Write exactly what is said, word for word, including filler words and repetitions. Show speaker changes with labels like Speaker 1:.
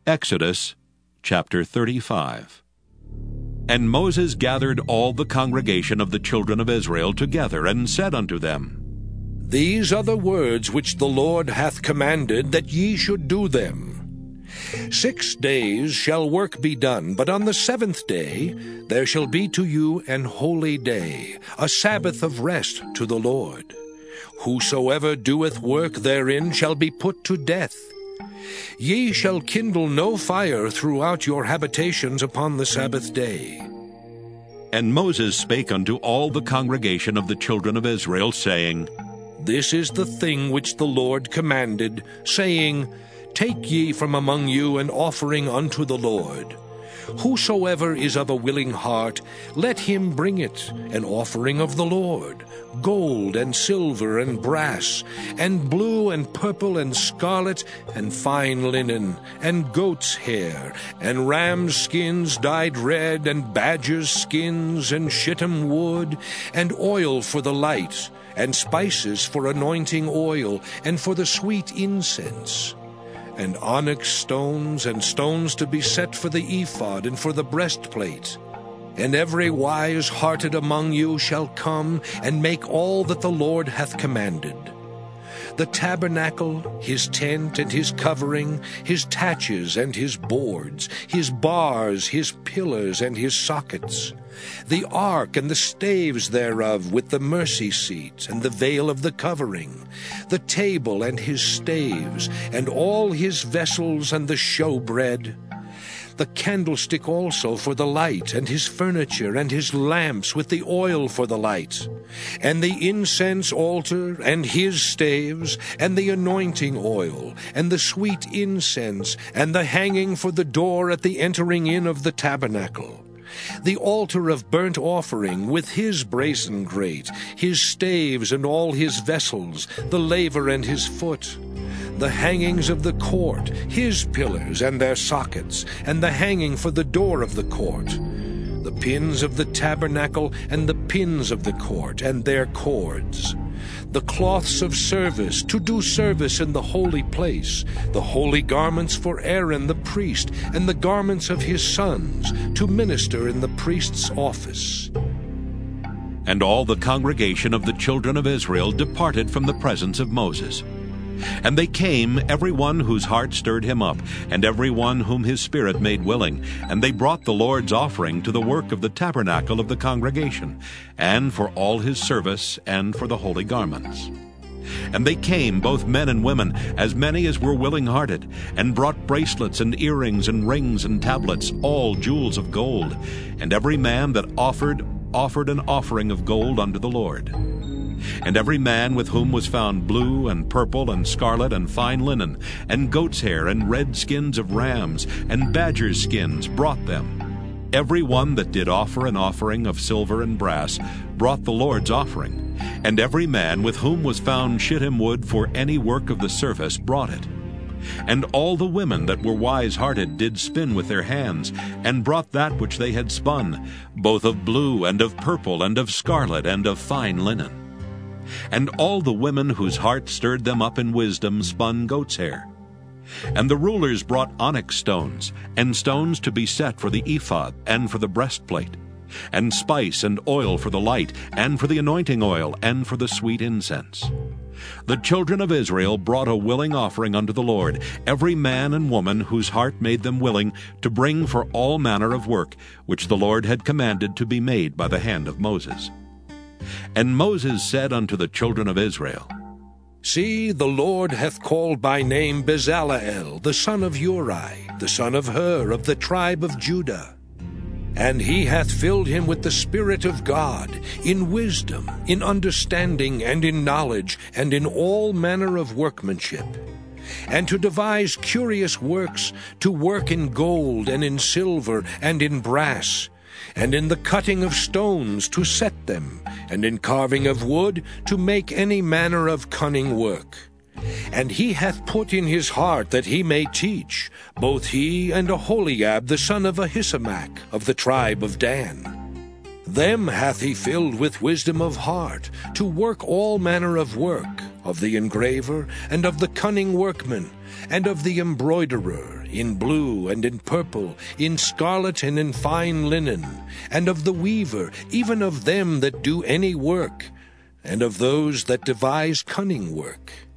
Speaker 1: Exodus chapter thirty-five. And Moses gathered all the congregation of the children of Israel together, and said unto them,
Speaker 2: These are the words which the Lord hath commanded, that ye should do them. Six days shall work be done, but on the seventh day there shall be to you an holy day, a Sabbath of rest to the Lord. Whosoever doeth work therein shall be put to death. Ye shall kindle no fire throughout your habitations upon the Sabbath day.
Speaker 1: And Moses spake unto all the congregation of the children of Israel, saying,
Speaker 2: This is the thing which the Lord commanded, saying, Take ye from among you an offering unto the Lord. Whosoever is of a willing heart, let him bring it, an offering of the Lord, gold and silver and brass, and blue and purple and scarlet, and fine linen, and goat's hair, and ram's skins dyed red, and badger's skins, and shittim wood, and oil for the light, and spices for anointing oil, and for the sweet incense, and onyx stones, and stones to be set for the ephod, and for the breastplate. And every wise-hearted among you shall come, and make all that the Lord hath commanded. The tabernacle, his tent, and his covering, his taches and his boards, his bars, his pillars, and his sockets, the ark and the staves thereof, with the mercy seat, and the veil of the covering, the table and his staves, and all his vessels, and the showbread, the candlestick also for the light, and his furniture, and his lamps with the oil for the light, and the incense altar, and his staves, and the anointing oil, and the sweet incense, and the hanging for the door at the entering in of the tabernacle, the altar of burnt offering with his brazen grate, his staves and all his vessels, the laver and his foot, the hangings of the court, his pillars and their sockets, and the hanging for the door of the court, the pins of the tabernacle, and the pins of the court, and their cords, the cloths of service, to do service in the holy place, the holy garments for Aaron the priest, and the garments of his sons, to minister in the priest's office.
Speaker 1: And all the congregation of the children of Israel departed from the presence of Moses. And they came, every one whose heart stirred him up, and every one whom his spirit made willing, and they brought the Lord's offering to the work of the tabernacle of the congregation, and for all his service, and for the holy garments. And they came, both men and women, as many as were willing-hearted, and brought bracelets and earrings and rings and tablets, all jewels of gold. And every man that offered, offered an offering of gold unto the Lord. And every man with whom was found blue and purple and scarlet and fine linen, and goat's hair and red skins of rams and badgers' skins brought them. Every one that did offer an offering of silver and brass brought the Lord's offering. And every man with whom was found shittim wood for any work of the service brought it. And all the women that were wise-hearted did spin with their hands, and brought that which they had spun, both of blue and of purple and of scarlet and of fine linen. And all the women whose heart stirred them up in wisdom spun goat's hair. And the rulers brought onyx stones, and stones to be set for the ephod, and for the breastplate, and spice and oil for the light, and for the anointing oil, and for the sweet incense. The children of Israel brought a willing offering unto the Lord, every man and woman whose heart made them willing to bring for all manner of work, which the Lord had commanded to be made by the hand of Moses. And Moses said unto the children of Israel,
Speaker 2: See, the Lord hath called by name Bezaleel, the son of Uri, the son of Hur, of the tribe of Judah. And he hath filled him with the Spirit of God, in wisdom, in understanding, and in knowledge, and in all manner of workmanship, and to devise curious works, to work in gold, and in silver, and in brass, and in the cutting of stones to set them, and in carving of wood to make any manner of cunning work. And he hath put in his heart that he may teach, both he and Aholiab the son of Ahisamach of the tribe of Dan. Them hath he filled with wisdom of heart, to work all manner of work, of the engraver, and of the cunning workman, and of the embroiderer, in blue and in purple, in scarlet and in fine linen, and of the weaver, even of them that do any work, and of those that devise cunning work.